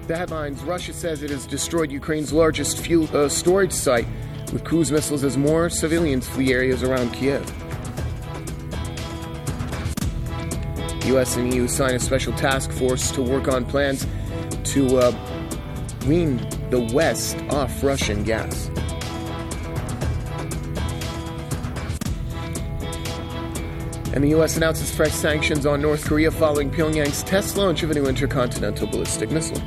The headlines: Russia says it has destroyed Ukraine's largest fuel storage site with cruise missiles as more civilians flee areas around Kiev. The US and EU sign a special task force to work on plans to wean the West off Russian gas. And the U.S. announces fresh sanctions on North Korea following Pyongyang's test launch of a new intercontinental ballistic missile.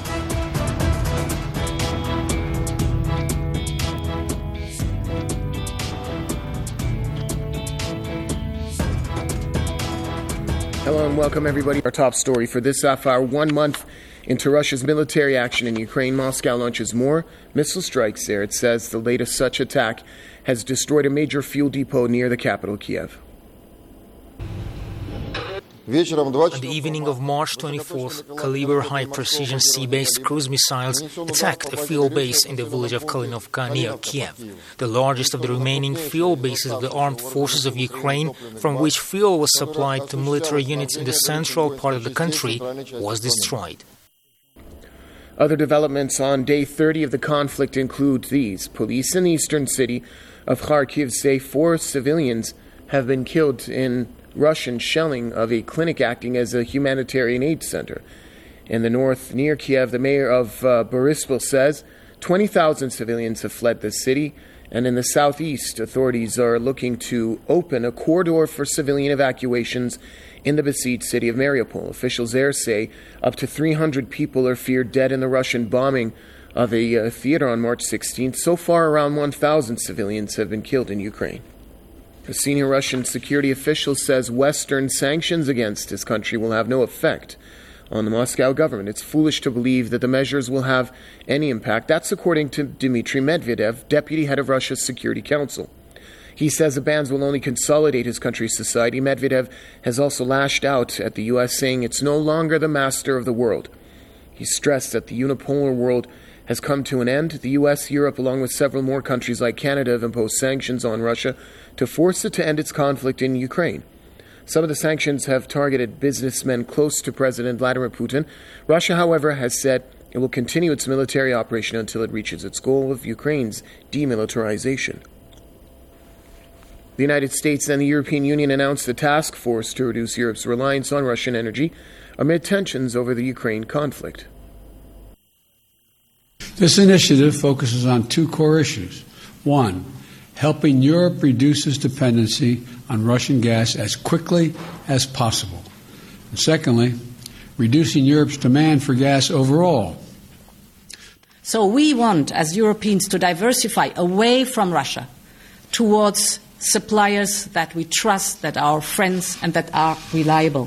Hello and welcome everybody. Our top story for this half hour: 1 month into Russia's military action in Ukraine, Moscow launches more missile strikes there. It says the latest such attack has destroyed a major fuel depot near the capital, Kiev. On the evening of March 24th, Kaliber high-precision sea-based cruise missiles attacked a fuel base in the village of Kalinovka near Kiev, the largest of the remaining fuel bases of the armed forces of Ukraine, from which fuel was supplied to military units in the central part of the country, was destroyed. Other developments on day 30 of the conflict include these. Police in the eastern city of Kharkiv say 4 civilians have been killed in Russian shelling of a clinic acting as a humanitarian aid center. In the north, near Kiev, the mayor of Boryspil says 20,000 civilians have fled the city. And in the southeast, authorities are looking to open a corridor for civilian evacuations in the besieged city of Mariupol. Officials there say up to 300 people are feared dead in the Russian bombing of a theater on March 16th. So far, around 1,000 civilians have been killed in Ukraine. A senior Russian security official says Western sanctions against his country will have no effect on the Moscow government. It's foolish to believe that the measures will have any impact. That's according to Dmitry Medvedev, deputy head of Russia's Security Council. He says the bans will only consolidate his country's society. Medvedev has also lashed out at the U.S., saying it's no longer the master of the world. He stressed that the unipolar world has come to an end. The U.S., Europe, along with several more countries like Canada, have imposed sanctions on Russia to force it to end its conflict in Ukraine. Some of the sanctions have targeted businessmen close to President Vladimir Putin. Russia, however, has said it will continue its military operation until it reaches its goal of Ukraine's demilitarization. The United States and the European Union announced a task force to reduce Europe's reliance on Russian energy amid tensions over the Ukraine conflict. This initiative focuses on 2 core issues. 1, helping Europe reduce its dependency on Russian gas as quickly as possible. And secondly, reducing Europe's demand for gas overall. So we want, as Europeans, to diversify away from Russia towards suppliers that we trust, that are friends, and that are reliable.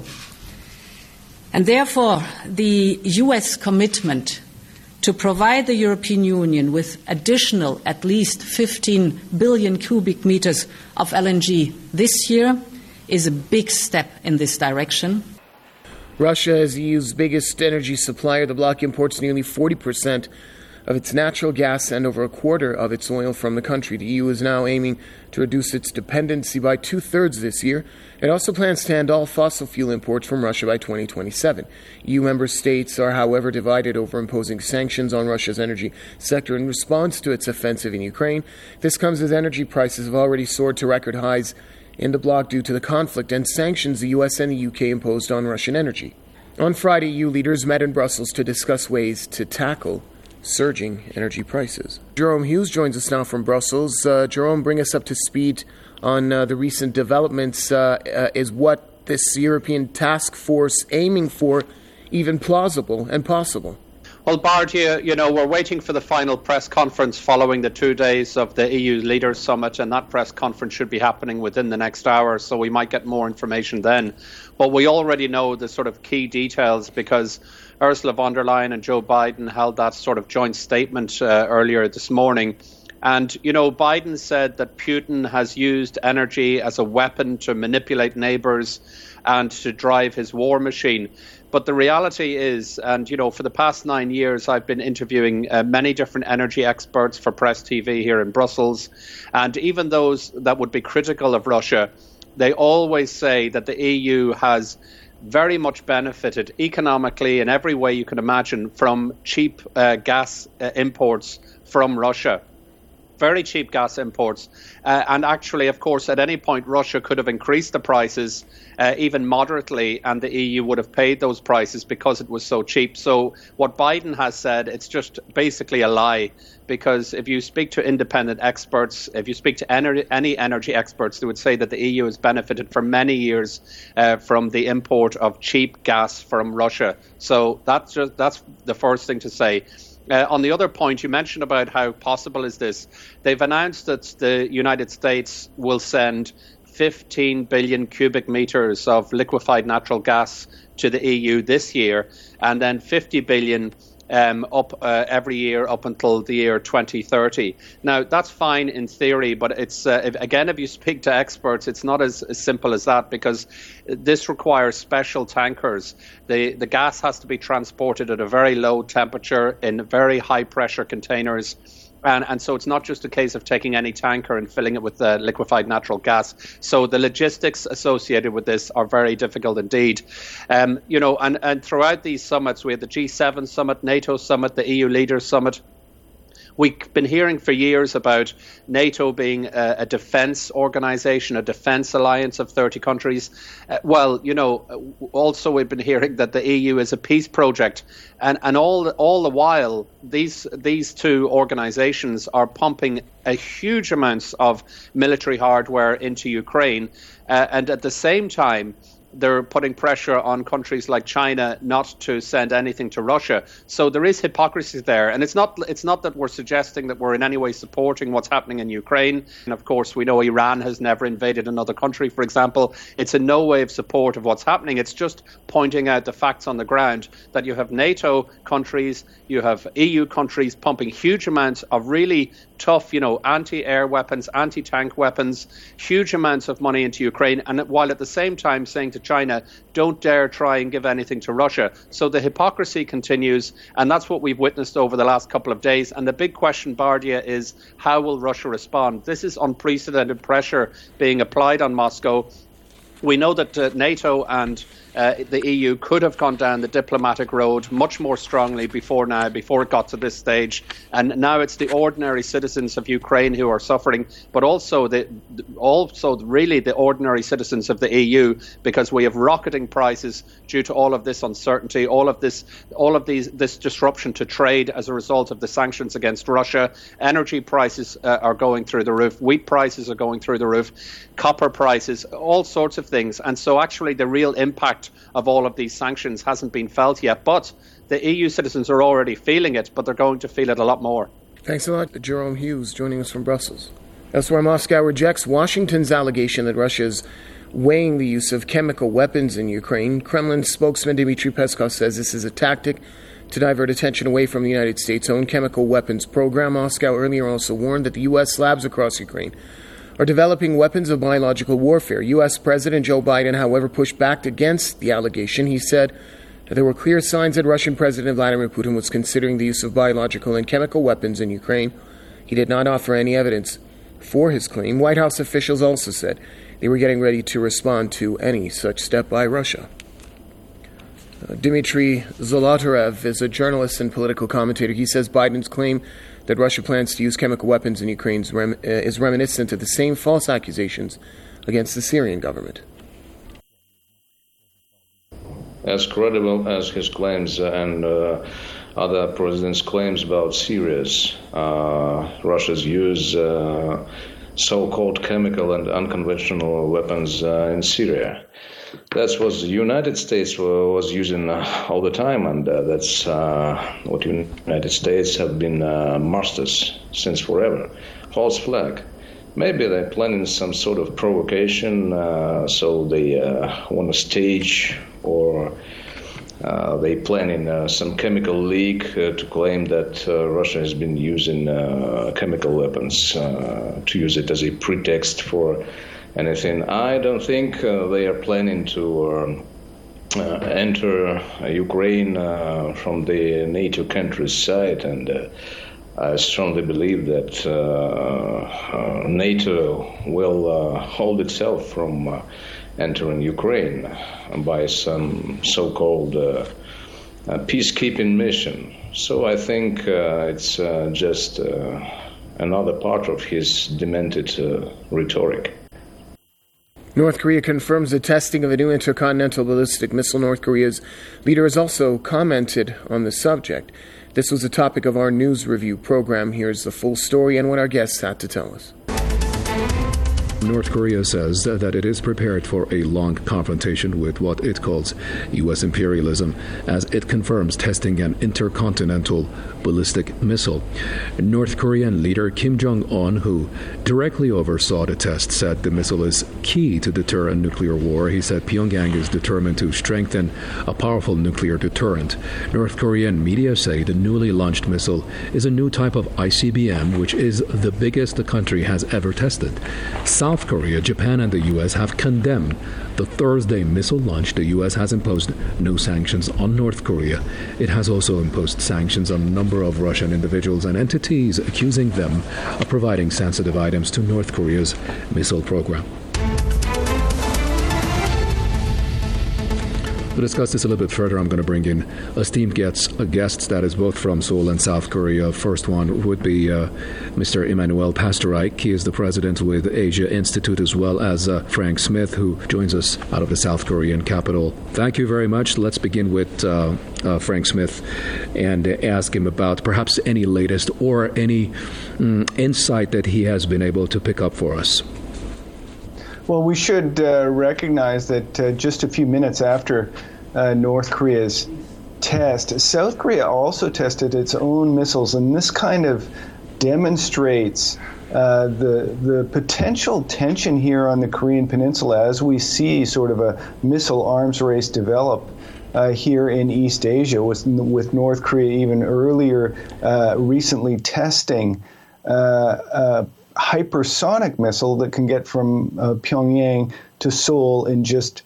And therefore, the U.S. commitment to provide the European Union with additional at least 15 billion cubic meters of LNG this year is a big step in this direction. Russia is the EU's biggest energy supplier. The bloc imports nearly 40% of its natural gas and over a quarter of its oil from the country. The EU is now aiming to reduce its dependency by 2/3 this year. It also plans to end all fossil fuel imports from Russia by 2027. EU member states are, however, divided over imposing sanctions on Russia's energy sector in response to its offensive in Ukraine. This comes as energy prices have already soared to record highs in the bloc due to the conflict and sanctions the US and the UK imposed on Russian energy. On Friday, EU leaders met in Brussels to discuss ways to tackle surging energy prices. Jerome Hughes joins us now from Brussels. Jerome, bring us up to speed on the recent developments. Is what this European task force aiming for even plausible and possible? Well, Bard, we're waiting for the final press conference following the 2 days of the EU Leaders Summit, and that press conference should be happening within the next hour, so we might get more information then. But we already know the sort of key details because Ursula von der Leyen and Joe Biden held that sort of joint statement earlier this morning. And, Biden said that Putin has used energy as a weapon to manipulate neighbours and to drive his war machine. But the reality is, and, for the past 9 years, I've been interviewing many different energy experts for Press TV here in Brussels. And even those that would be critical of Russia, they always say that the EU has very much benefited economically in every way you can imagine from cheap gas imports from Russia. Very cheap gas imports. And actually, of course, at any point, Russia could have increased the prices even moderately, and the EU would have paid those prices because it was so cheap. So what Biden has said, it's just basically a lie, because if you speak to independent experts, if you speak to any energy experts, they would say that the EU has benefited for many years from the import of cheap gas from Russia. So that's the first thing to say. On the other point, you mentioned about how possible is this. They've announced that the United States will send 15 billion cubic meters of liquefied natural gas to the EU this year, and then 50 billion every year up until the year 2030. Now, that's fine in theory, but it's if you speak to experts, it's not as simple as that, because this requires special tankers. The gas has to be transported at a very low temperature in very high pressure containers. And so it's not just a case of taking any tanker and filling it with liquefied natural gas. So the logistics associated with this are very difficult indeed. And throughout these summits, we had the G7 summit, NATO summit, the EU leaders summit. We've been hearing for years about NATO being a defence organisation, a defence alliance of 30 countries. Also we've been hearing that the EU is a peace project. And all the while, these two organisations are pumping a huge amounts of military hardware into Ukraine. And at the same time, they're putting pressure on countries like China not to send anything to Russia. So there is hypocrisy there. And it's not that we're suggesting that we're in any way supporting what's happening in Ukraine. And of course, we know Iran has never invaded another country, for example. It's in no way of support of what's happening. It's just pointing out the facts on the ground, that you have NATO countries, you have EU countries pumping huge amounts of really tough, anti-air weapons, anti-tank weapons, huge amounts of money into Ukraine, and while at the same time saying to China, don't dare try and give anything to Russia. So the hypocrisy continues, and that's what we've witnessed over the last couple of days. And the big question, Bardia, is how will Russia respond? This is unprecedented pressure being applied on Moscow. We know that NATO and the EU could have gone down the diplomatic road much more strongly before it got to this stage. And now it's the ordinary citizens of Ukraine who are suffering, but also really the ordinary citizens of the EU, because we have rocketing prices due to all of this uncertainty, this disruption to trade as a result of the sanctions against Russia. Energy prices are going through the roof. Wheat prices are going through the roof. Copper prices, all sorts of things. And so actually the real impact of all of these sanctions hasn't been felt yet, but the EU citizens are already feeling it, but they're going to feel it a lot more. Thanks a lot, Jerome Hughes, joining us from Brussels. Elsewhere, Moscow rejects Washington's allegation that Russia is weighing the use of chemical weapons in Ukraine. Kremlin spokesman Dmitry Peskov says this is a tactic to divert attention away from the United States' own chemical weapons program. Moscow earlier also warned that the U.S. labs across Ukraine are developing weapons of biological warfare. U.S. President Joe Biden, however, pushed back against the allegation. He said that there were clear signs that Russian President Vladimir Putin was considering the use of biological and chemical weapons in Ukraine. He did not offer any evidence for his claim. White House officials also said they were getting ready to respond to any such step by Russia. Dmitry Zolotarev is a journalist and political commentator. He says Biden's claim that Russia plans to use chemical weapons in Ukraine is reminiscent of the same false accusations against the Syrian government. As credible as his claims and other presidents' claims about Syria's Russia's use so-called chemical and unconventional weapons in Syria. That's what the United States was using all the time, and that's what the United States have been masters since forever. False flag. Maybe they're planning some sort of provocation, so they want to stage, or they planning some chemical leak to claim that Russia has been using chemical weapons, to use it as a pretext for anything. I don't think they are planning to enter Ukraine from the NATO countries' side, and I strongly believe that NATO will hold itself from entering Ukraine by some so-called peacekeeping mission. So I think it's just another part of his demented rhetoric. North Korea confirms the testing of a new intercontinental ballistic missile. North Korea's leader has also commented on the subject. This was the topic of our news review program. Here's the full story and what our guests had to tell us. North Korea says that it is prepared for a long confrontation with what it calls U.S. imperialism as it confirms testing an intercontinental ballistic missile. North Korean leader Kim Jong-un, who directly oversaw the test, said the missile is key to deter a nuclear war. He said Pyongyang is determined to strengthen a powerful nuclear deterrent. North Korean media say the newly launched missile is a new type of ICBM, which is the biggest the country has ever tested. South Korea, Japan, and the U.S. have condemned the Thursday missile launch. The U.S. has imposed no sanctions on North Korea. It has also imposed sanctions on a number of Russian individuals and entities, accusing them of providing sensitive items to North Korea's missile program. To discuss this a little bit further, I'm going to bring in esteemed guests that is both from Seoul and South Korea. First one would be Mr. Emmanuel Pasternak. He is the president with Asia Institute, as well as Frank Smith, who joins us out of the South Korean capital. Thank you very much. Let's begin with Frank Smith and ask him about perhaps any latest or any insight that he has been able to pick up for us. Well, we should recognize that just a few minutes after North Korea's test, South Korea also tested its own missiles, and this kind of demonstrates the potential tension here on the Korean Peninsula as we see sort of a missile arms race develop here in East Asia, with North Korea even earlier recently testing hypersonic missile that can get from Pyongyang to Seoul in just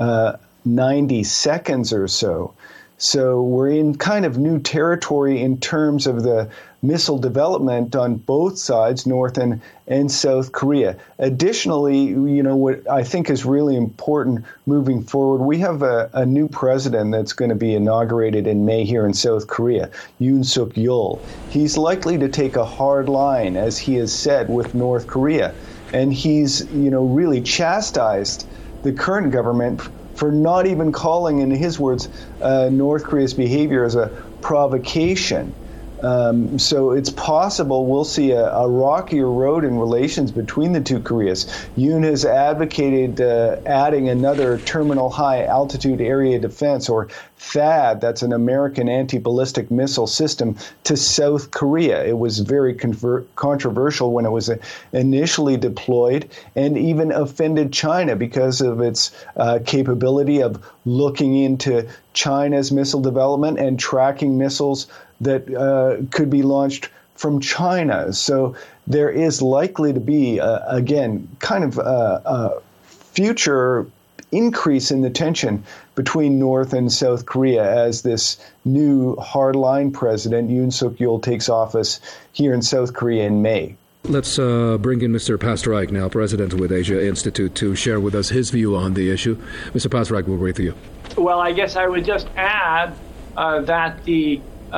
90 seconds or so. So we're in kind of new territory in terms of the missile development on both sides, North and South Korea. Additionally, you know, what I think is really important moving forward, we have a new president that's going to be inaugurated in May here in South Korea, Yoon Suk-yeol. He's likely to take a hard line, as he has said, with North Korea. And he's, you know, really chastised the current government for not even calling, in his words, North Korea's behavior as a provocation. So it's possible we'll see a rockier road in relations between the two Koreas. Yoon has advocated adding another terminal high altitude area defense, or THAAD, that's an American anti-ballistic missile system, to South Korea. It was very controversial when it was initially deployed, and even offended China because of its capability of looking into China's missile development and tracking missiles that could be launched from China. So there is likely to be, again, kind of a future increase in the tension between North and South Korea as this new hardline president, Yoon Suk-yeol, takes office here in South Korea in May. Let's bring in Mr. Pasternak now, president with Asia Institute, to share with us his view on the issue. Mr. Pasternak, we'll wait for you. Well, I guess I would just add that the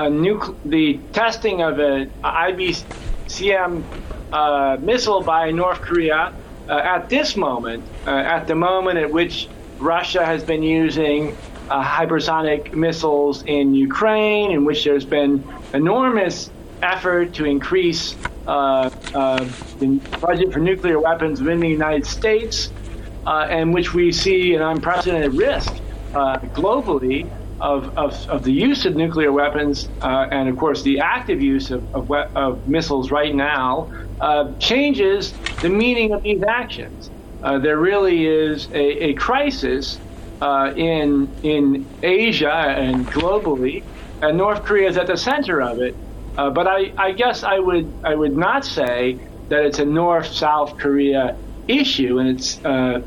testing of an ICBM missile by North Korea at this moment, at the moment at which Russia has been using hypersonic missiles in Ukraine, in which there's been enormous effort to increase the budget for nuclear weapons within the United States, and which we see an unprecedented risk globally of the use of nuclear weapons, and of course the active use of missiles right now, changes the meaning of these actions. There really is a crisis in Asia and globally, and North Korea is at the center of it. But I guess I would not say that it's a North-South Korea issue, and it's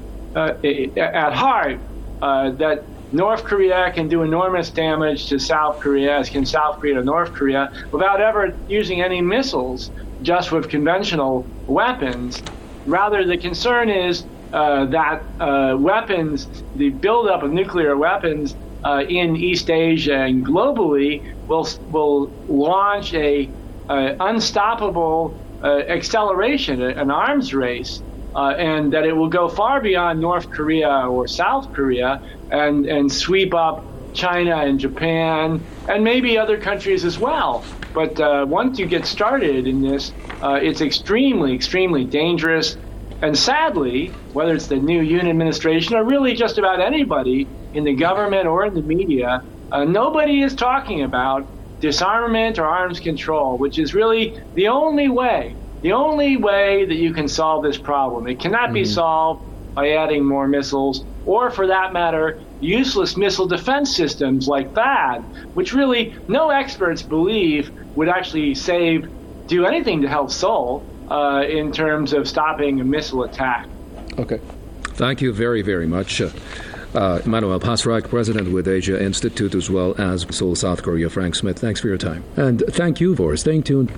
at heart that North Korea can do enormous damage to South Korea, as can South Korea to North Korea, without ever using any missiles, just with conventional weapons. Rather, the concern is that weapons, the buildup of nuclear weapons in East Asia and globally will launch a unstoppable acceleration, an arms race, and that it will go far beyond North Korea or South Korea and sweep up China and Japan and maybe other countries as well. But once you get started in this, it's extremely, extremely dangerous. And sadly, whether it's the new Yoon administration or really just about anybody in the government or in the media, nobody is talking about disarmament or arms control, which is really the only way that you can solve this problem. It cannot be solved by adding more missiles or, for that matter, useless missile defense systems like THAAD, which really no experts believe would actually do anything to help Seoul in terms of stopping a missile attack. Okay. Thank you very, very much. Emmanuel Pasrak, President with Asia Institute, as well as Seoul, South Korea, Frank Smith. Thanks for your time. And thank you for staying tuned.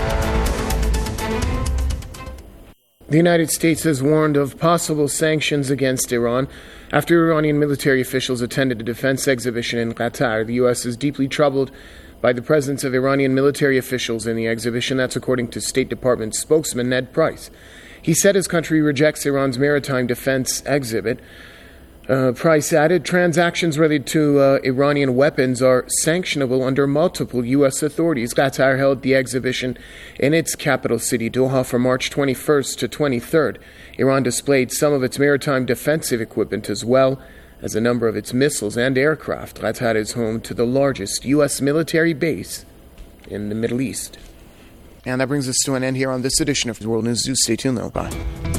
The United States has warned of possible sanctions against Iran. After Iranian military officials attended a defense exhibition in Qatar, the U.S. is deeply troubled by the presence of Iranian military officials in the exhibition. That's according to State Department spokesman Ned Price. He said his country rejects Iran's maritime defense exhibit. Price added, transactions related to Iranian weapons are sanctionable under multiple U.S. authorities. Qatar held the exhibition in its capital city, Doha, from March 21st to 23rd. Iran displayed some of its maritime defensive equipment as well as a number of its missiles and aircraft. Qatar is home to the largest U.S. military base in the Middle East. And that brings us to an end here on this edition of World News. Stay tuned, though. Bye.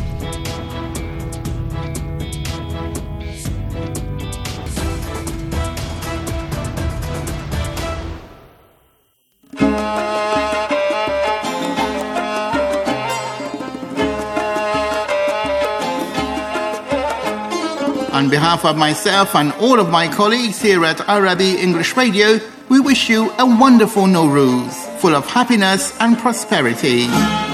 On behalf of myself and all of my colleagues here at Arabi English Radio, we wish you a wonderful Nowruz, full of happiness and prosperity.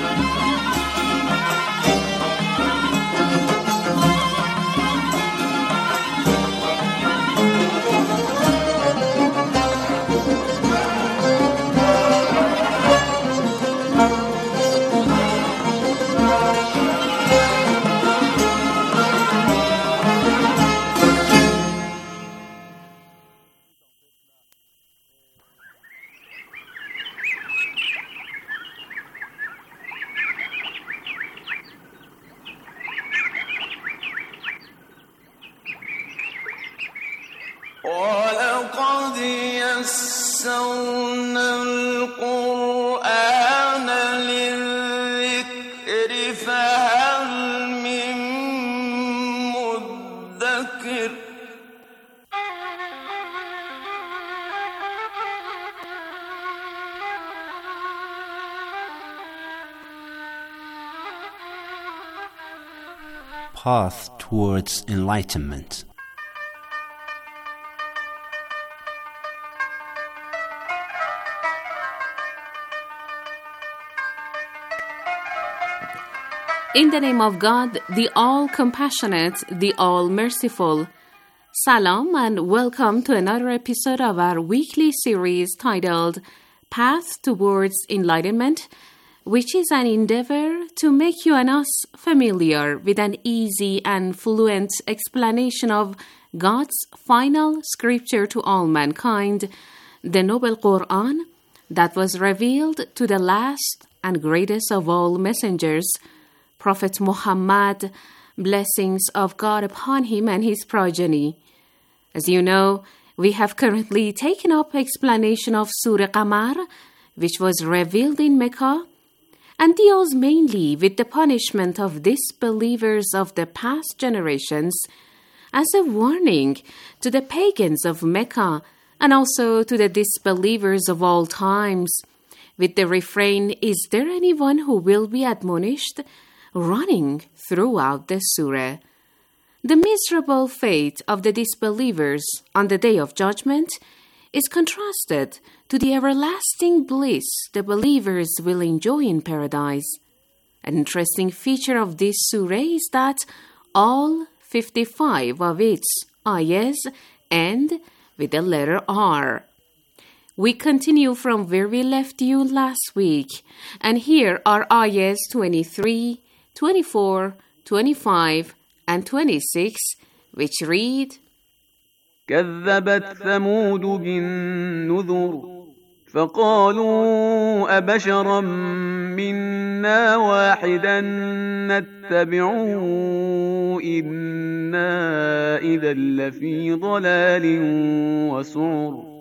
وَلَقَدْ يَسَّرْنَا الْقُرْآنَ لِلذِّكْرِ فَهَلْ مِن مُّدَّكِرٍ Path towards enlightenment. In the name of God, the all-compassionate, the all-merciful. Salam and welcome to another episode of our weekly series titled Path Towards Enlightenment, which is an endeavor to make you and us familiar with an easy and fluent explanation of God's final scripture to all mankind, the Noble Quran, that was revealed to the last and greatest of all messengers, Prophet Muhammad, blessings of God upon him and his progeny. As you know, we have currently taken up explanation of Surah Qamar, which was revealed in Mecca, and deals mainly with the punishment of disbelievers of the past generations as a warning to the pagans of Mecca and also to the disbelievers of all times, with the refrain, "Is there anyone who will be admonished?" running throughout the surah. The miserable fate of the disbelievers on the Day of Judgment is contrasted to the everlasting bliss the believers will enjoy in paradise. An interesting feature of this surah is that All 55 of its ayahs end with the letter R. We continue from where we left you last week, and here are ayahs 23, 24, 25, and 26, which read, كذبت ثمود بالنذر فقالوا أبشرا منا واحدا نتبعه إنا إذا لفي ضلال وسعر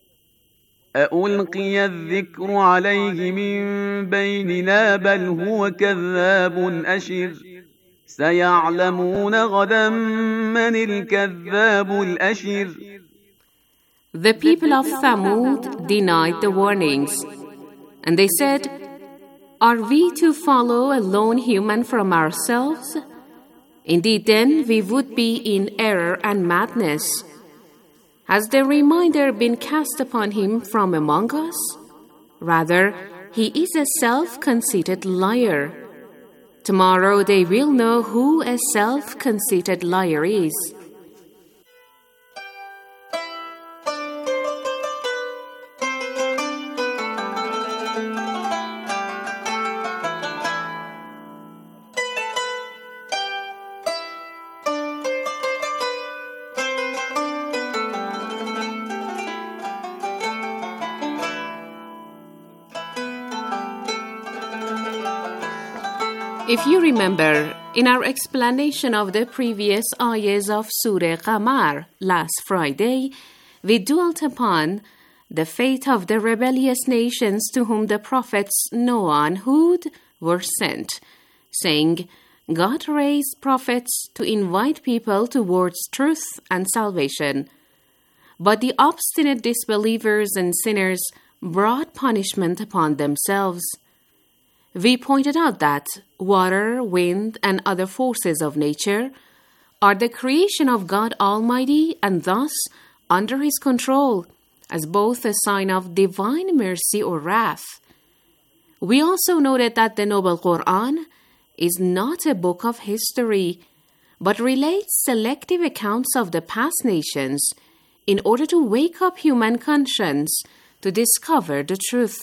ألقي الذكر عليه من بيننا بل هو كذاب أشر سيعلمون غدا من الكذاب الأشر. The people of Thamud denied the warnings, and they said, "Are we to follow a lone human from ourselves? Indeed, then we would be in error and madness. Has the reminder been cast upon him from among us? Rather, he is a self-conceited liar. Tomorrow they will know who a self-conceited liar is." If you remember, in our explanation of the previous ayahs of Surah Qamar last Friday, we dwelt upon the fate of the rebellious nations to whom the prophets Noah and Hud were sent, saying, God raised prophets to invite people towards truth and salvation. But the obstinate disbelievers and sinners brought punishment upon themselves. We pointed out that water, wind, and other forces of nature are the creation of God Almighty and thus under His control, as both a sign of divine mercy or wrath. We also noted that the Noble Quran is not a book of history, but relates selective accounts of the past nations in order to wake up human conscience to discover the truth.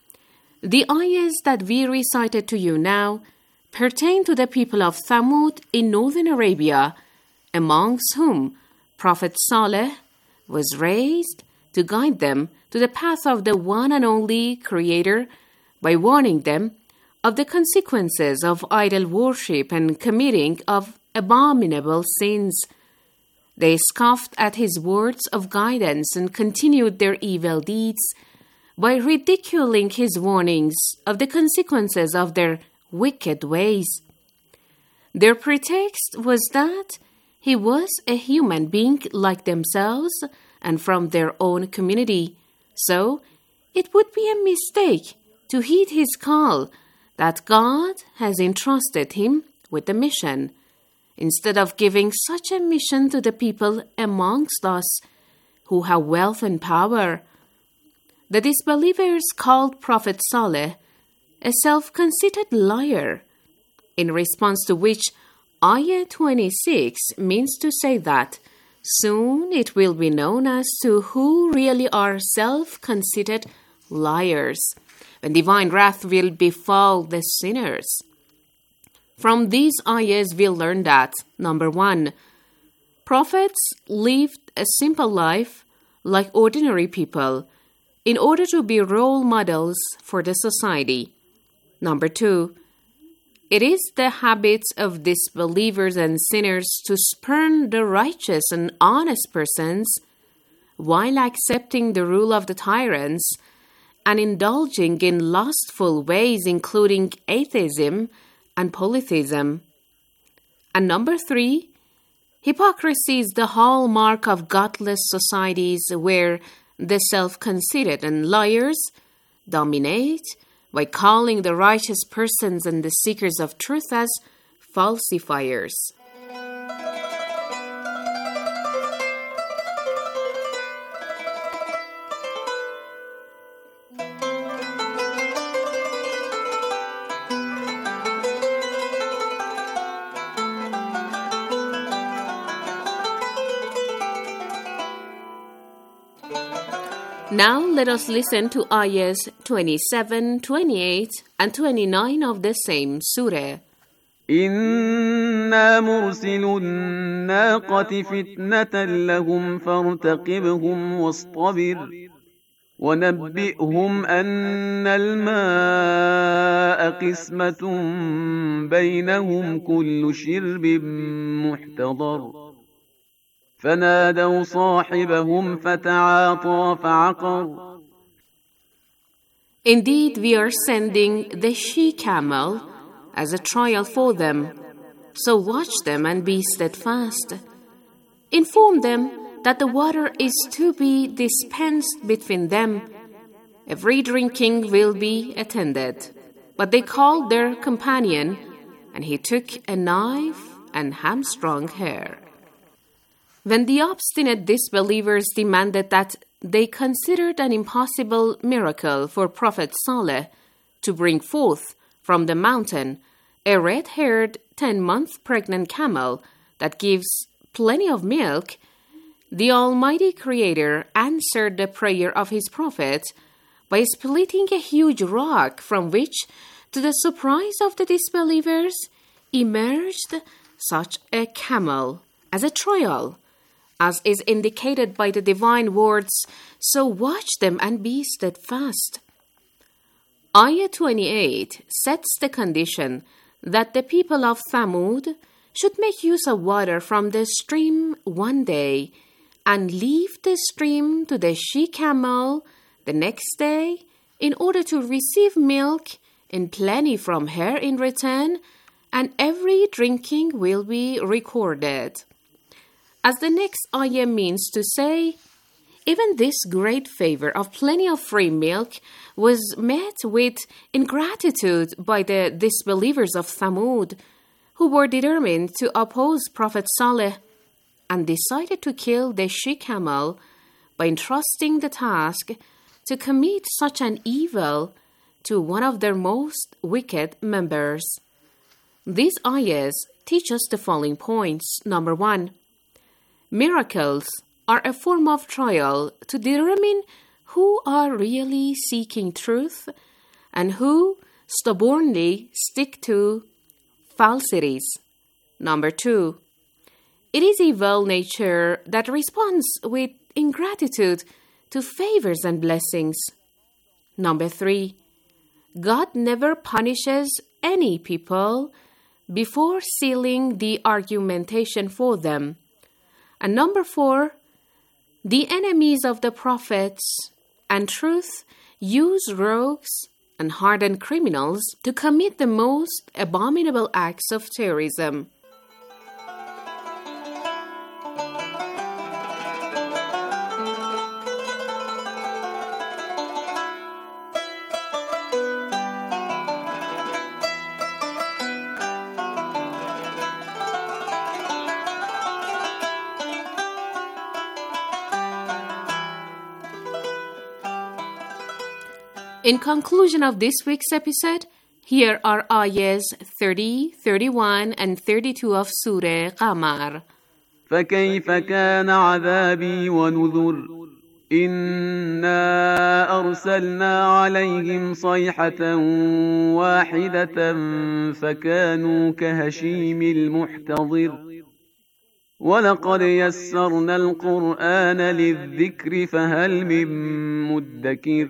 The ayahs that we recited to you now pertain to the people of Thamud in northern Arabia, amongst whom Prophet Saleh was raised to guide them to the path of the one and only Creator by warning them of the consequences of idol worship and committing of abominable sins. They scoffed at his words of guidance and continued their evil deeds by ridiculing his warnings of the consequences of their wicked ways. Their pretext was that he was a human being like themselves and from their own community, so it would be a mistake to heed his call that God has entrusted him with the mission, instead of giving such a mission to the people amongst us who have wealth and power. The disbelievers called Prophet Saleh a self-conceited liar, in response to which Ayah 26 means to say that soon it will be known as to who really are self-conceited liars, when divine wrath will befall the sinners. From these ayahs we learn that, number 1, prophets lived a simple life like ordinary people in order to be role models for the society. Number 2, it is the habit of disbelievers and sinners to spurn the righteous and honest persons while accepting the rule of the tyrants and indulging in lustful ways, including atheism and polytheism. And number 3, hypocrisy is the hallmark of godless societies where the self-conceited and liars dominate by calling the righteous persons and the seekers of truth as falsifiers. Now let us listen to ayahs 27, 28, and 29 of the same surah. إنا مرسل الناقة فتنة لهم فارتقبهم واصطبر ونبئهم أن الماء قسمة بينهم كل شرب محتضر فنادوا صاحبهم فتعاطى فعقر. Indeed, we are sending the she-camel as a trial for them. So watch them and be steadfast. Inform them that the water is to be dispensed between them. Every drinking will be attended. But they called their companion, and he took a knife and hamstrung her. When the obstinate disbelievers demanded that they considered an impossible miracle for Prophet Saleh to bring forth from the mountain a red-haired 10-month pregnant camel that gives plenty of milk, the Almighty Creator answered the prayer of His Prophet by splitting a huge rock from which, to the surprise of the disbelievers, emerged such a camel as a trial, as is indicated by the divine words, "So watch them and be steadfast." Ayah 28 sets the condition that the people of Thamud should make use of water from the stream one day and leave the stream to the she-camel the next day in order to receive milk in plenty from her in return, and every drinking will be recorded. As the next ayah means to say, even this great favor of plenty of free milk was met with ingratitude by the disbelievers of Thamud, who were determined to oppose Prophet Saleh and decided to kill the she-camel by entrusting the task to commit such an evil to one of their most wicked members. These ayahs teach us the following points. Number 1, miracles are a form of trial to determine who are really seeking truth and who stubbornly stick to falsities. Number 2, it is evil nature that responds with ingratitude to favors and blessings. Number 3, God never punishes any people before sealing the argumentation for them. And number 4, the enemies of the prophets and truth use rogues and hardened criminals to commit the most abominable acts of terrorism. In conclusion of this week's episode, here are ayahs 30, 31, and 32 of Surah Qamar. فكيف كان عذابي ونذر إنا أرسلنا عليهم صيحة واحدة فكانوا كهشيم المحتضر ولقد يسرنا القرآن للذكر فهل من مدكر.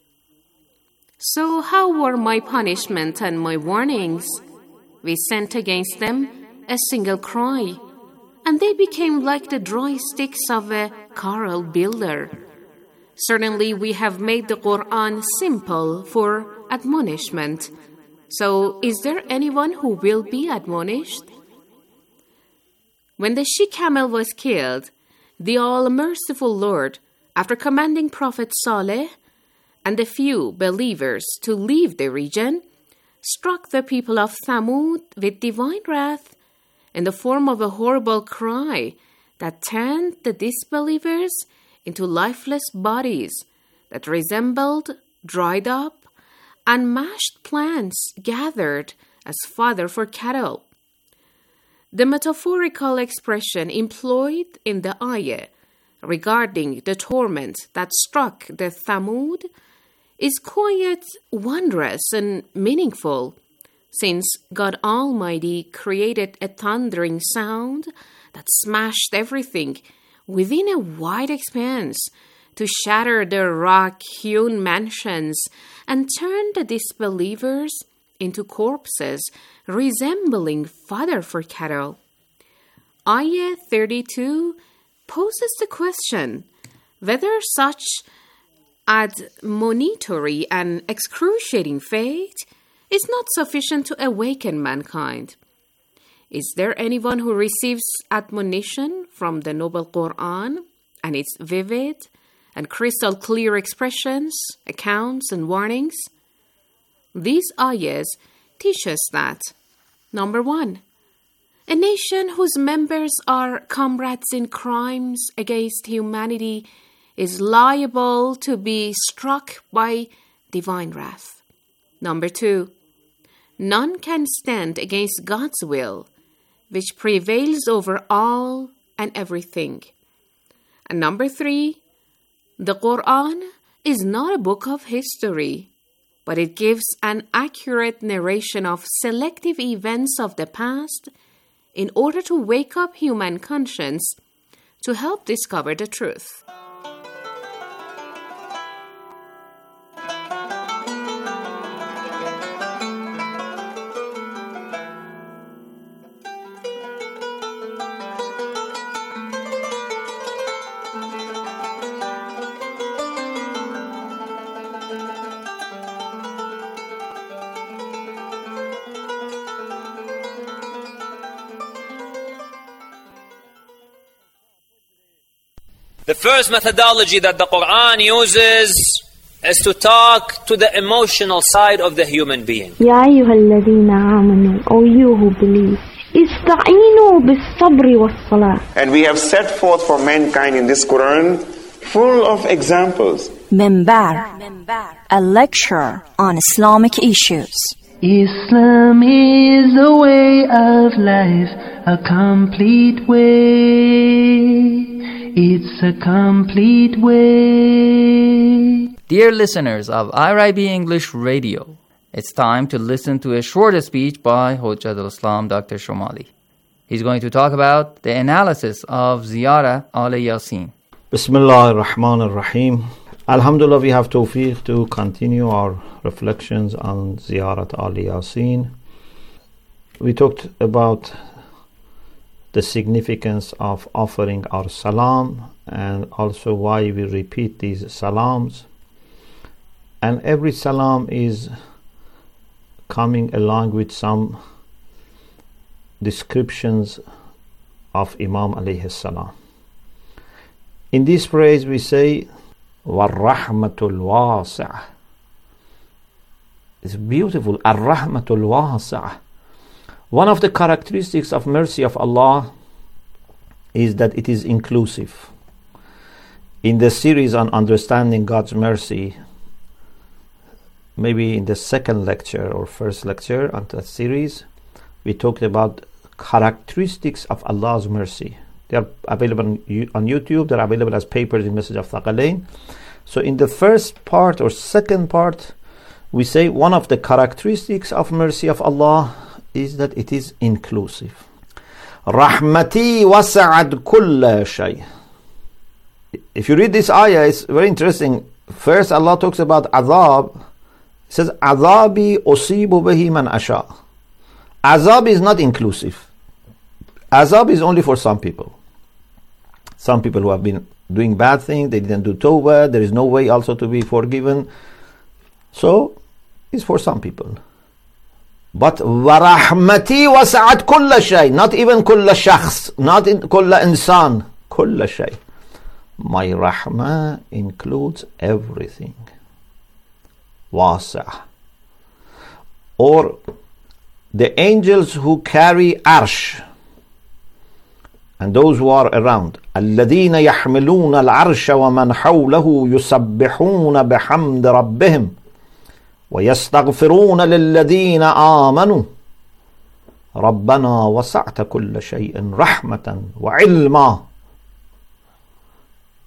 So how were my punishment and my warnings? We sent against them a single cry, and they became like the dry sticks of a corral builder. Certainly we have made the Quran simple for admonishment. So is there anyone who will be admonished? When the she-camel was killed, the All-Merciful Lord, after commanding Prophet Saleh and the few believers to leave the region, struck the people of Thamud with divine wrath in the form of a horrible cry that turned the disbelievers into lifeless bodies that resembled dried up and mashed plants gathered as fodder for cattle. The metaphorical expression employed in the ayah regarding the torment that struck the Thamud is quite wondrous and meaningful, since God Almighty created a thundering sound that smashed everything within a wide expanse to shatter their rock-hewn mansions and turn the disbelievers into corpses resembling fodder for cattle. Ayah 32 poses the question whether such admonitory and excruciating fate is not sufficient to awaken mankind. Is there anyone who receives admonition from the Noble Quran and its vivid and crystal clear expressions, accounts, and warnings? These ayahs teach us that, number 1, a nation whose members are comrades in crimes against humanity is liable to be struck by divine wrath. Number 2, none can stand against God's will, which prevails over all and everything. And number 3, the Quran is not a book of history, but it gives an accurate narration of selective events of the past in order to wake up human conscience to help discover the truth. The first methodology that the Quran uses is to talk to the emotional side of the human being. يا أيها الذين آمنوا, O you who believe, استعينوا بالصبر والصلاة. And we have set forth for mankind in this Quran full of examples. Minbar, a lecture on Islamic issues. Islam is a way of life, a complete way. It's a complete way. Dear listeners of IRIB English Radio, it's time to listen to a shorter speech by Hujjat al-Islam Dr. Shomali. He's going to talk about the analysis of Ziyarah al-Yasin. Bismillah ar-Rahman ar-Rahim. Alhamdulillah, we have tawfiq to continue our reflections on Ziyarat al-Yasin. We talked about the significance of offering our salam and also why we repeat these salams. And every salam is coming along with some descriptions of Imam alayhi salam. In this phrase we say وَالرَّحْمَةُ الْوَاسِعَةِ. It's beautiful. الرَّحْمَةُ الْوَاسِعَةِ. One of the characteristics of mercy of Allah is that it is inclusive. In the series on understanding God's mercy, maybe in the second lecture or first lecture on that series, we talked about characteristics of Allah's mercy. They are available on YouTube. They are available as papers in Message of Thaqalain. So in the first part or second part, we say one of the characteristics of mercy of Allah is that it is inclusive. Rahmati wasa'ad kulla shay. If you read this ayah, it's very interesting. First Allah talks about azab. It says azabi usibu bihi man asha. Azab is not inclusive. Azab is only for some people. Some people who have been doing bad things, they didn't do tawbah, there is no way also to be forgiven. So it's for some people. But وَرَحْمَتِي وَسَعَتْ كُلَّ شَيْء, not even كُلَّ شخص, not in كُلَّ إنسان, كُلَّ شَيْء. My rahmah includes everything. وَاسِعَ. Or the angels who carry arsh and those who are around. الَّذِينَ يَحْمِلُونَ الْعَرْشَ وَمَنْ حَوْلَهُ يُسَبِّحُونَ بِحَمْدِ رَبِّهِمْ وَيَسْتَغْفِرُونَ لِلَّذِينَ آمَنُوا رَبَّنَا وَسَعْتَ كُلَّ شَيْءٍ رَحْمَةً وَعِلْمًا.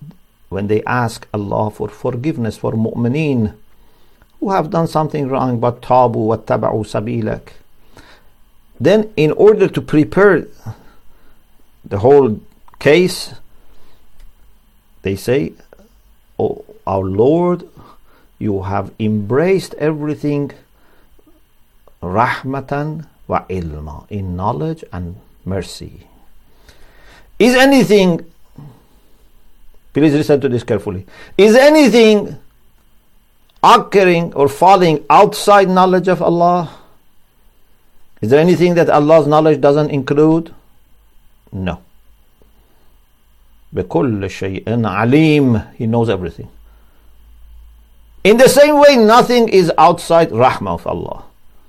when they ask Allah for forgiveness for mu'mineen who have done something wrong, but tabu wattaba'u sabilak, then in order to prepare the whole case, they say, "Oh, our Lord, you have embraced everything rahmatan wa ilma, in knowledge and mercy." Is anything, please listen to this carefully, is anything occurring or falling outside knowledge of Allah? Is there anything that Allah's knowledge doesn't include? No. بِكُلِّ شَيْءٍ عَلِيمٍ, He knows everything. In the same way, nothing is outside rahmah of Allah.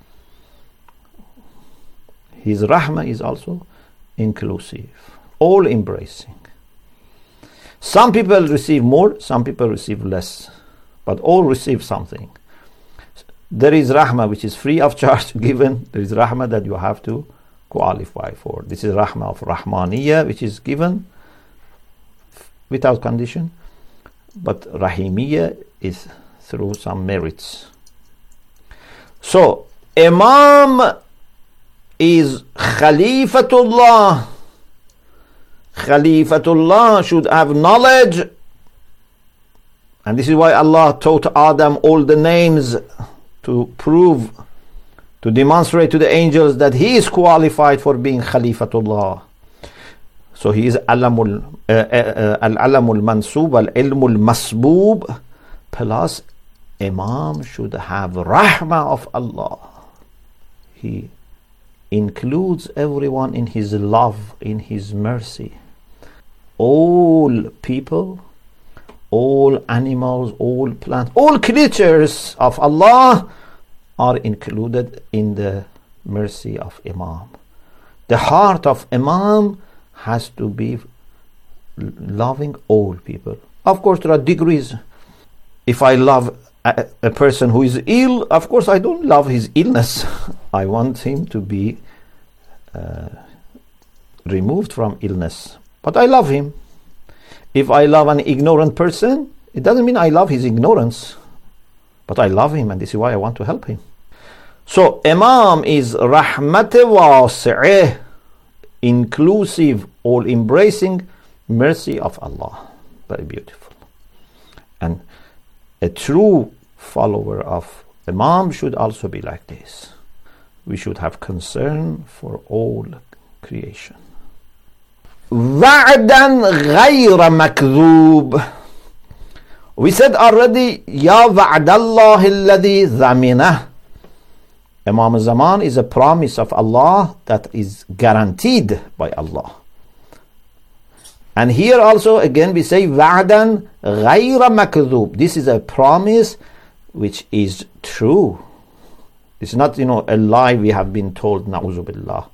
His rahmah is also inclusive, all embracing. Some people receive more, some people receive less, but all receive something. There is rahmah which is free of charge given. There is rahmah that you have to qualify for. This is rahmah of Rahmaniyya, which is given without condition. But Rahimiyya is through some merits. So, Imam is Khalifatullah. Khalifatullah should have knowledge. And this is why Allah taught Adam all the names to prove, to demonstrate to the angels that he is qualified for being Khalifatullah. So he is Al-Alamul Mansub, Al-Ilmul Masboob, plus Imam should have Rahmah of Allah. He includes everyone in his love, in his mercy. All people, all animals, all plants, all creatures of Allah are included in the mercy of Imam. The heart of Imam has to be loving all people. Of course, there are degrees. If I love a person who is ill, of course I don't love his illness. I want him to be removed from illness, but I love him. If I love an ignorant person, it doesn't mean I love his ignorance, but I love him, and this is why I want to help him. So Imam is rahmat wasi'ah, inclusive, all embracing mercy of Allah. Very beautiful. And a true follower of Imam should also be like this. We should have concern for all creation. وَعْدًا غَيْرَ مَكْذُوبٍ. We said already, يَا وَعْدَ اللَّهِ الَّذِي ضَمِنَهُ. Imam Zaman is a promise of Allah that is guaranteed by Allah. And here also again we say وَعْدًا غَيْرَ مَكْذُوبٍ. This is a promise which is true. It's not, a lie we have been told, na'uzu billah.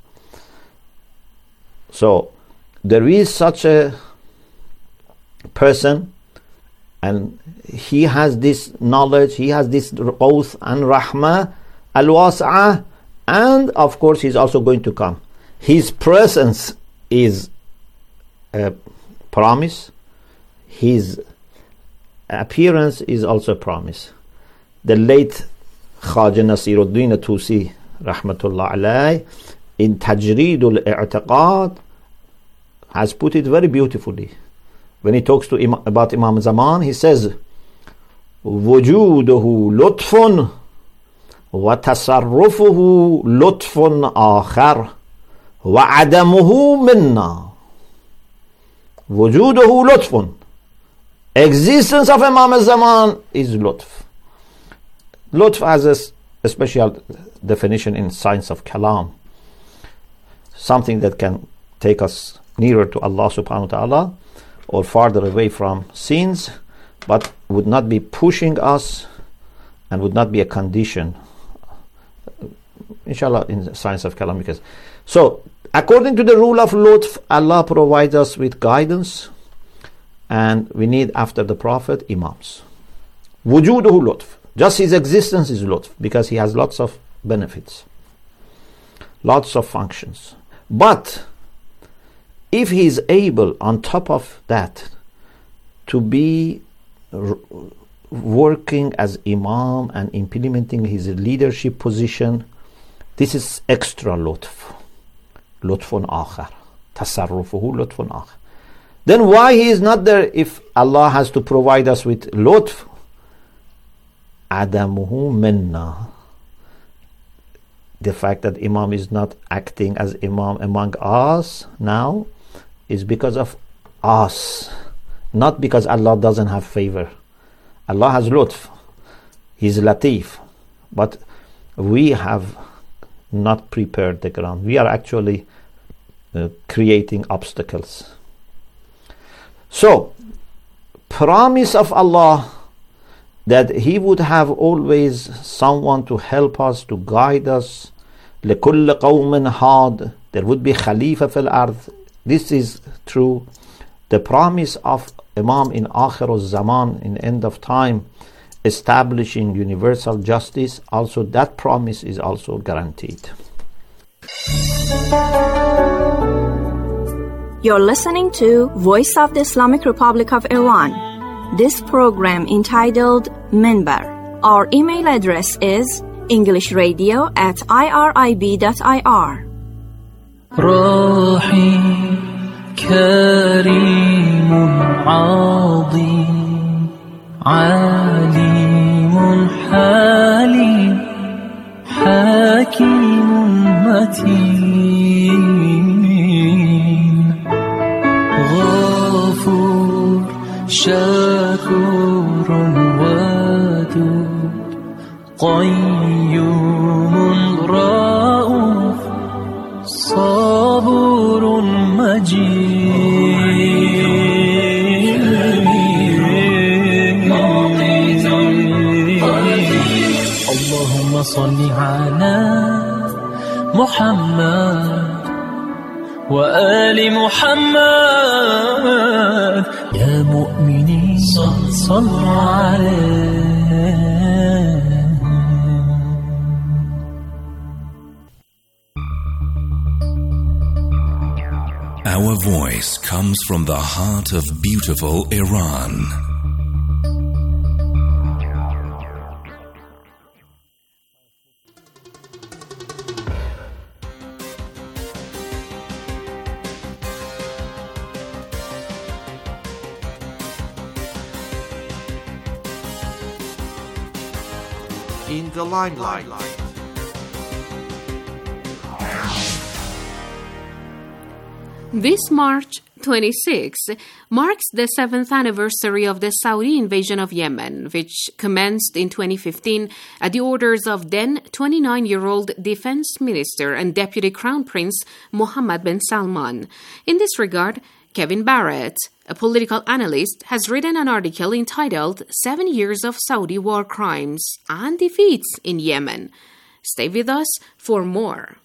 So there is such a person, and he has this knowledge, he has this oath and rahmah al-was'ah, and of course he's also going to come. His presence is a promise, his appearance is also a promise. The late Khaja Nasiruddin Tusi rahmatullah alayh in Tajreed al-I'tiqad has put it very beautifully. When he talks to about Imam Zaman, he says, وُجُودُهُ لُطْفٌ وَتَصَرُّفُهُ لُطْفٌ آخَرٌ وَعَدَمُهُ مِنَّا. وُجُودُهُ لُطْفٌ. Existence of Imam Zaman is lutf. Lutf has a special definition in science of kalam. Something that can take us nearer to Allah subhanahu wa ta'ala or farther away from sins, but would not be pushing us and would not be a condition, inshallah, in the science of kalam. Because so according to the rule of lutf, Allah provides us with guidance, and we need after the Prophet imams. Wujuduhu lutf. Just his existence is lutf, because he has lots of benefits, lots of functions. But if he is able on top of that to be working as imam and implementing his leadership position, this is extra lutf. Lutfun akhar. Tasarrufuhu lutfun akhar. Then why he is not there if Allah has to provide us with lutf? Adamuhu minna. The fact that Imam is not acting as Imam among us now is because of us, not because Allah doesn't have favor. Allah has lutf, He's latif, but we have not prepared the ground. We are actually creating obstacles. So, promise of Allah that He would have always someone to help us, to guide us. لِكُلِّ قَوْمٍ هَادٍ. There would be Khalifa fil ard. This is true. The promise of Imam in Akhir al-Zaman, in end of time, establishing universal justice, also that promise is also guaranteed. You're listening to Voice of the Islamic Republic of Iran. This program entitled Minbar. Our email address is englishradio@irib.ir. راحي كريم عظيم عليم حليم حكيم متين غفور شكور ودود قيوم رؤوف صبور مجيد اللهم صل على محمد وآل محمد يا مؤمنين صلوا عليه. Our voice comes from the heart of beautiful Iran. In the limelight. This March 26 marks the 7th anniversary of the Saudi invasion of Yemen, which commenced in 2015 at the orders of then 29-year-old Defense Minister and Deputy Crown Prince Mohammed bin Salman. In this regard, Kevin Barrett, a political analyst, has written an article entitled 7 Years of Saudi War Crimes and Defeats in Yemen. Stay with us for more.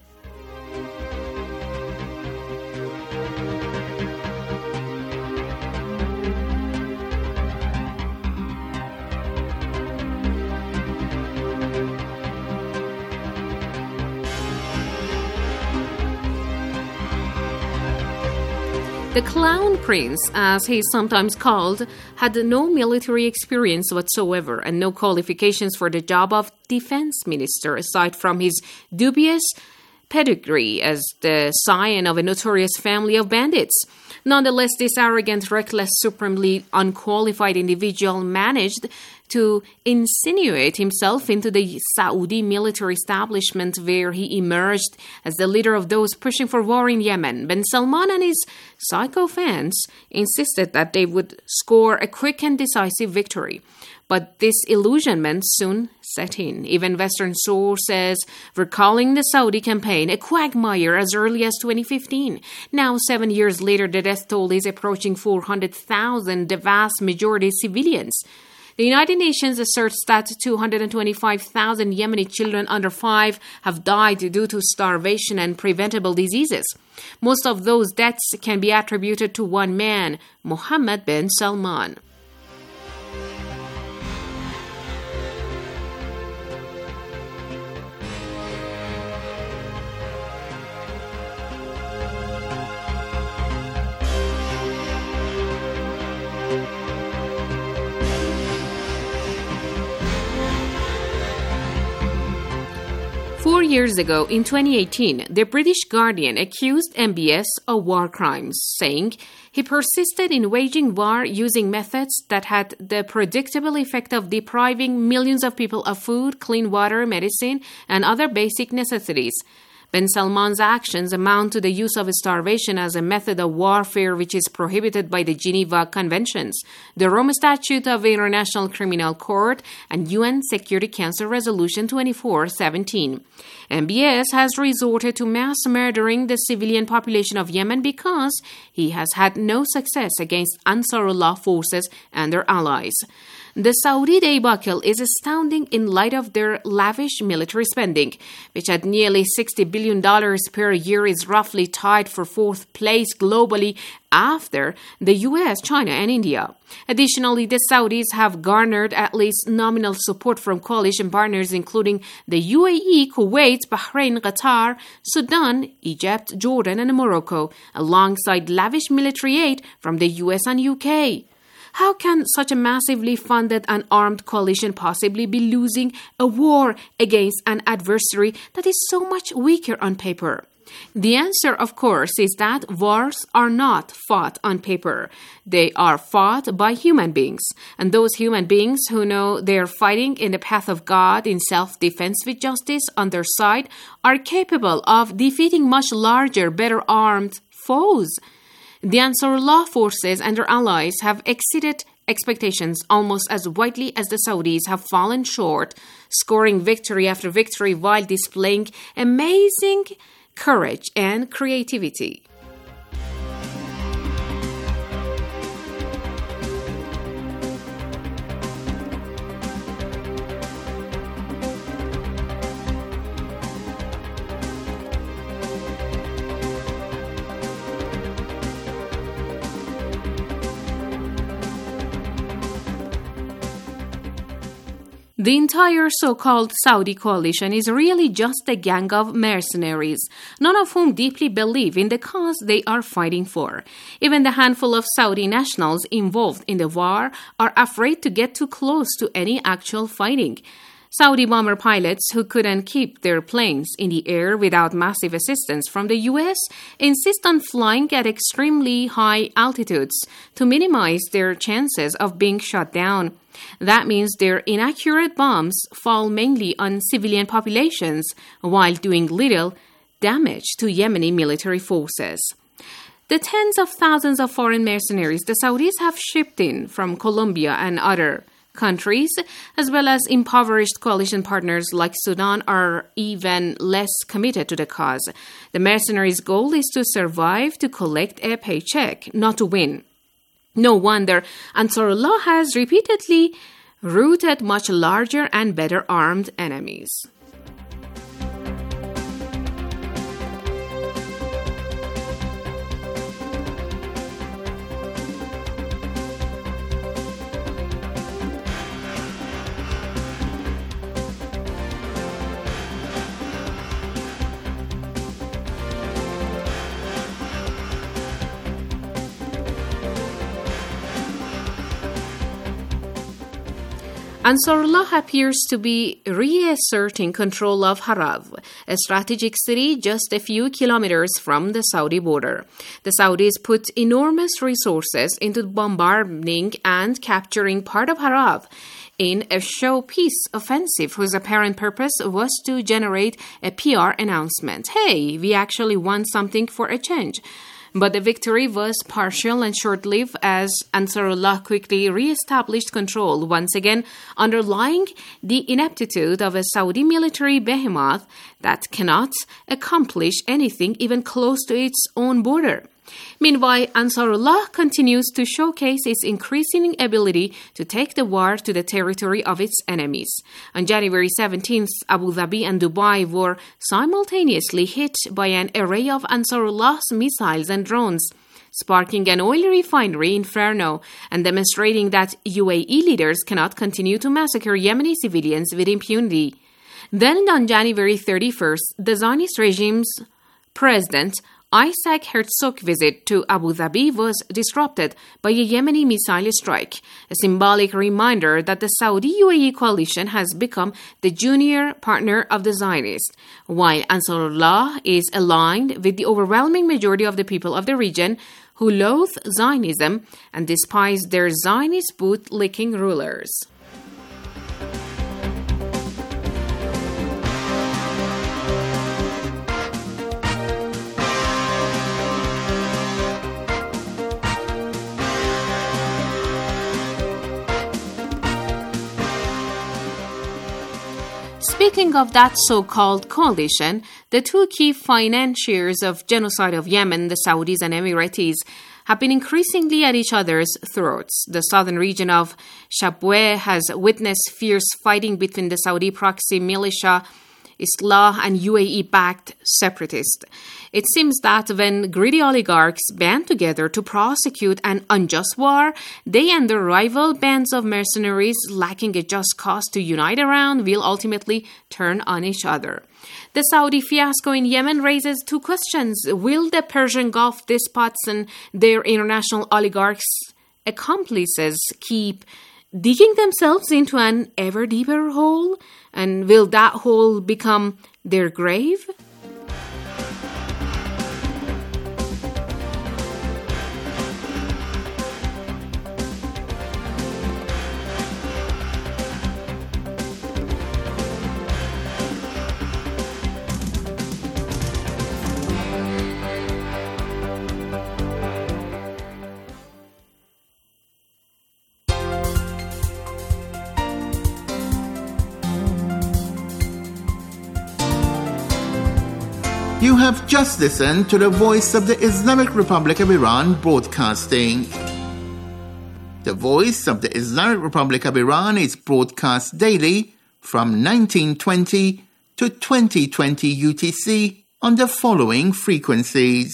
The Clown Prince, as he is sometimes called, had no military experience whatsoever and no qualifications for the job of defense minister aside from his dubious pedigree as the scion of a notorious family of bandits. Nonetheless, this arrogant, reckless, supremely unqualified individual managed to insinuate himself into the Saudi military establishment, where he emerged as the leader of those pushing for war in Yemen. Bin Salman and his psycho fans insisted that they would score a quick and decisive victory. But this illusionment soon set in. Even Western sources were calling the Saudi campaign a quagmire as early as 2015. Now, 7 years later, the death toll is approaching 400,000, the vast majority civilians. The United Nations asserts that 225,000 Yemeni children under 5 have died due to starvation and preventable diseases. Most of those deaths can be attributed to one man, Mohammed bin Salman. 4 years ago, in 2018, the British Guardian accused MBS of war crimes, saying he persisted in waging war using methods that had the predictable effect of depriving millions of people of food, clean water, medicine, and other basic necessities. Ben Salman's actions amount to the use of starvation as a method of warfare which is prohibited by the Geneva Conventions, the Rome Statute of the International Criminal Court, and UN Security Council Resolution 2417. MBS has resorted to mass murdering the civilian population of Yemen because he has had no success against Ansarullah forces and their allies. The Saudi debacle is astounding in light of their lavish military spending, which at nearly $60 billion per year is roughly tied for fourth place globally after the US, China, and India. Additionally, the Saudis have garnered at least nominal support from coalition partners including the UAE, Kuwait, Bahrain, Qatar, Sudan, Egypt, Jordan, and Morocco, alongside lavish military aid from the US and UK. How can such a massively funded and armed coalition possibly be losing a war against an adversary that is so much weaker on paper? The answer, of course, is that wars are not fought on paper. They are fought by human beings. And those human beings who know they are fighting in the path of God in self-defense with justice on their side are capable of defeating much larger, better armed foes. The Ansarullah forces and their allies have exceeded expectations almost as widely as the Saudis have fallen short, scoring victory after victory while displaying amazing courage and creativity. The entire so-called Saudi coalition is really just a gang of mercenaries, none of whom deeply believe in the cause they are fighting for. Even the handful of Saudi nationals involved in the war are afraid to get too close to any actual fighting. Saudi bomber pilots who couldn't keep their planes in the air without massive assistance from the US insist on flying at extremely high altitudes to minimize their chances of being shot down. That means their inaccurate bombs fall mainly on civilian populations while doing little damage to Yemeni military forces. The tens of thousands of foreign mercenaries the Saudis have shipped in from Colombia and other countries, as well as impoverished coalition partners like Sudan, are even less committed to the cause. The mercenaries' goal is to survive, to collect a paycheck, not to win. No wonder Ansarullah has repeatedly routed much larger and better armed enemies. Ansarullah appears to be reasserting control of Harav, a strategic city just a few kilometers from the Saudi border. The Saudis put enormous resources into bombarding and capturing part of Harav in a showpiece offensive whose apparent purpose was to generate a PR announcement. Hey, we actually won something for a change. But the victory was partial and short-lived as Ansarullah quickly re-established control, once again underlying the ineptitude of a Saudi military behemoth that cannot accomplish anything even close to its own border. Meanwhile, Ansarullah continues to showcase its increasing ability to take the war to the territory of its enemies. On January 17th, Abu Dhabi and Dubai were simultaneously hit by an array of Ansarullah's missiles and drones, sparking an oil refinery inferno and demonstrating that UAE leaders cannot continue to massacre Yemeni civilians with impunity. Then on January 31st, the Zionist regime's President Isaac Herzog's visit to Abu Dhabi was disrupted by a Yemeni missile strike, a symbolic reminder that the Saudi-UAE coalition has become the junior partner of the Zionists, while Ansarullah is aligned with the overwhelming majority of the people of the region who loathe Zionism and despise their Zionist boot-licking rulers. Speaking of that so-called coalition, the two key financiers of genocide of Yemen, the Saudis and Emiratis, have been increasingly at each other's throats. The southern region of Shabwah has witnessed fierce fighting between the Saudi proxy militia Islah and UAE-backed separatists. It seems that when greedy oligarchs band together to prosecute an unjust war, they and their rival bands of mercenaries lacking a just cause to unite around will ultimately turn on each other. The Saudi fiasco in Yemen raises two questions. Will the Persian Gulf despots and their international oligarchs accomplices keep digging themselves into an ever deeper hole? And will that hole become their grave? You have just listened to the Voice of the Islamic Republic of Iran broadcasting. The Voice of the Islamic Republic of Iran is broadcast daily from 1920 to 2020 UTC on the following frequencies.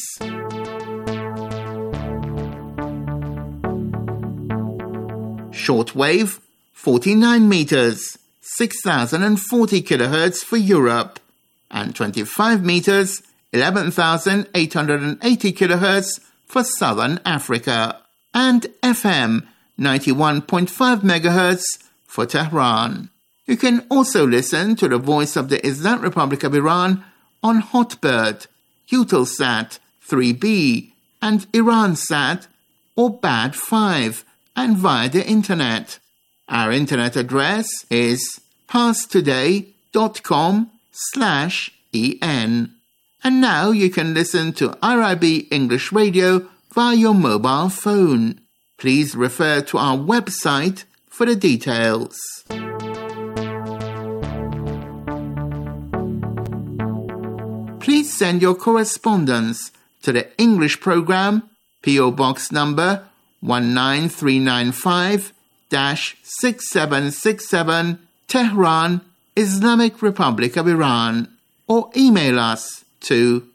Shortwave, 49 meters, 6040 kilohertz for Europe, and 25 meters, 11,880 kilohertz for Southern Africa, and FM 91.5 megahertz for Tehran. You can also listen to the Voice of the Islamic Republic of Iran on Hotbird, Eutelsat 3B, and Iransat or Bad 5, and via the Internet. Our Internet address is parstoday.com/en. And now you can listen to IRIB English Radio via your mobile phone. Please refer to our website for the details. Please send your correspondence to the English program, PO Box number 19395-6767, Tehran, Islamic Republic of Iran, or email us to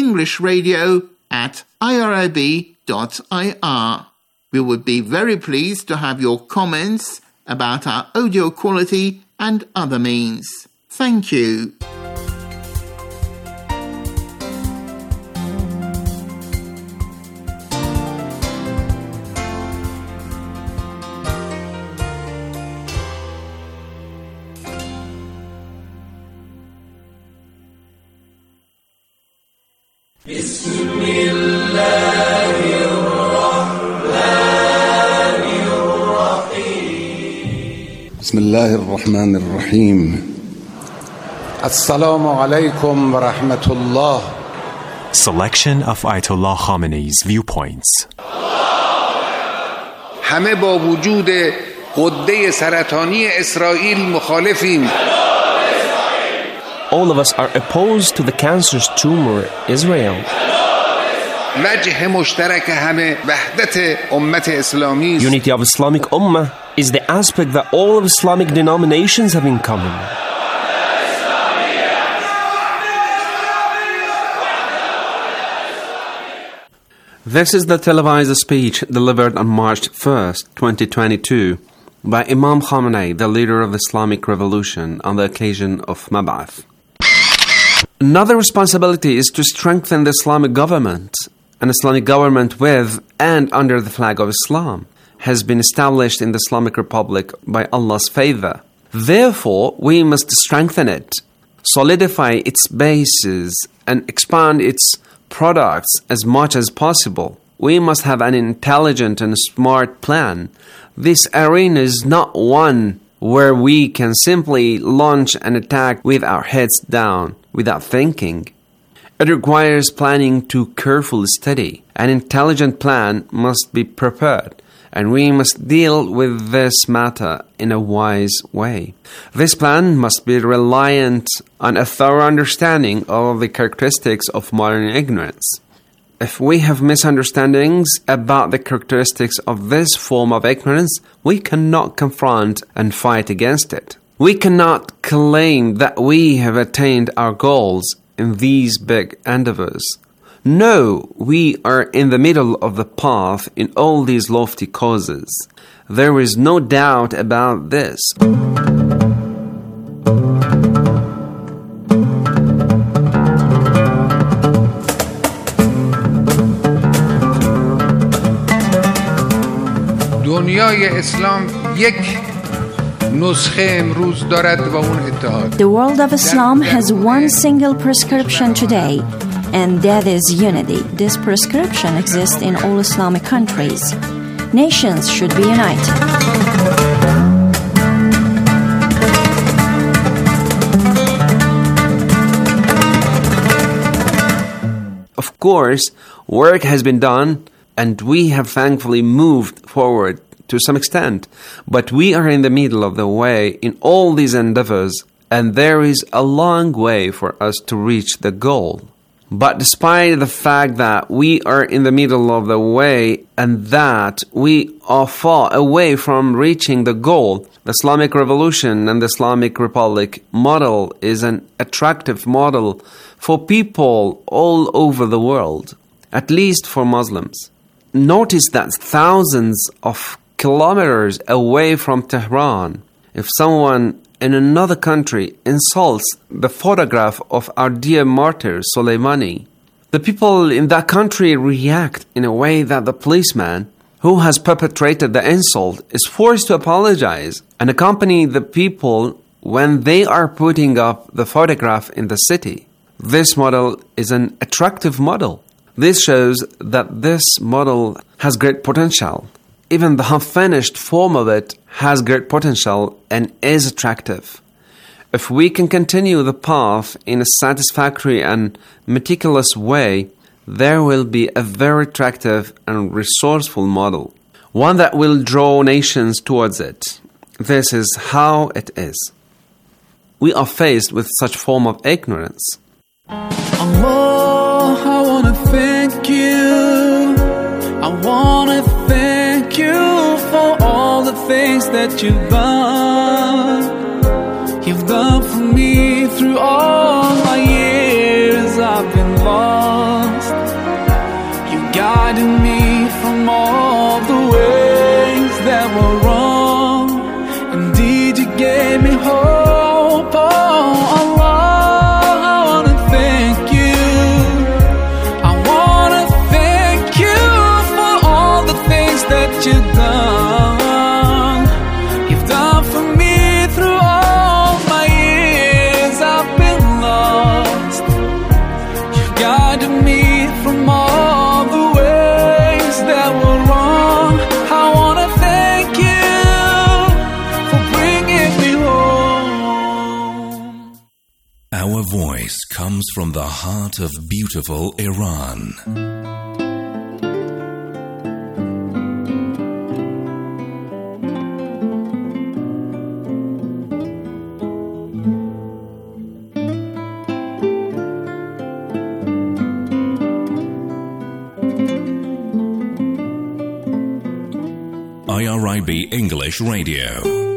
englishradio@irib.ir. We would be very pleased to have your comments about our audio quality and other means. Thank you. بسم الله الرحمن الرحيم السلام عليكم ورحمة الله. Selection of Ayatollah Khamenei's viewpoints. همه با وجود غده سرطانی اسرائیل مخالفیم. All of us are opposed to the cancerous tumor Israel. وجه مشترک همه وحدت امت اسلامی. Unity of Islamic Ummah is the aspect that all of Islamic denominations have in common. This is the televised speech delivered on March 1st, 2022 by Imam Khamenei, the leader of the Islamic Revolution, on the occasion of Mab'ath. Another responsibility is to strengthen the Islamic government. An Islamic government with and under the flag of Islam has been established in the Islamic Republic by Allah's favor. Therefore, we must strengthen it, solidify its bases, and expand its products as much as possible. We must have an intelligent and smart plan. This arena is not one where we can simply launch an attack with our heads down, without thinking. It requires planning to carefully study. An intelligent plan must be prepared, and we must deal with this matter in a wise way. This plan must be reliant on a thorough understanding of the characteristics of modern ignorance. If we have misunderstandings about the characteristics of this form of ignorance, we cannot confront and fight against it. We cannot claim that we have attained our goals in these big endeavors. No, we are in the middle of the path in all these lofty causes. There is no doubt about this. دنیای اسلام یک نسخه امروز دارد و اون اتحاد. The world of Islam has one single prescription today, and that is unity. This prescription exists in all Islamic countries. Nations should be united. Of course, work has been done, and we have thankfully moved forward to some extent, but we are in the middle of the way in all these endeavors, and there is a long way for us to reach the goal. But despite the fact that we are in the middle of the way and that we are far away from reaching the goal, the Islamic Revolution and the Islamic Republic model is an attractive model for people all over the world, at least for Muslims. Notice that thousands of kilometers away from Tehran, if someone in another country insults the photograph of our dear martyr Soleimani, the people in that country react in a way that the policeman who has perpetrated the insult is forced to apologize and accompany the people when they are putting up the photograph in the city. This model is an attractive model. This shows that this model has great potential. Even the half-finished form of it has great potential and is attractive. If we can continue the path in a satisfactory and meticulous way, there will be a very attractive and resourceful model, one that will draw nations towards it. This is how it is. We are faced with such form of ignorance. Allah, I want to thank you. I want to thank you for all the things that you've done. You've done for me through all my years I've been lost. You guided me from all the ways that were wrong. Indeed, you gave me hope. Oh, Allah, I want to thank you. I want to thank you for all the things that you've done. You've done for me through all my years I've been lost. You guided me from all the ways that were wrong. I want to thank you for bringing me home. Our voice comes from the heart of beautiful Iran. IRIB English Radio.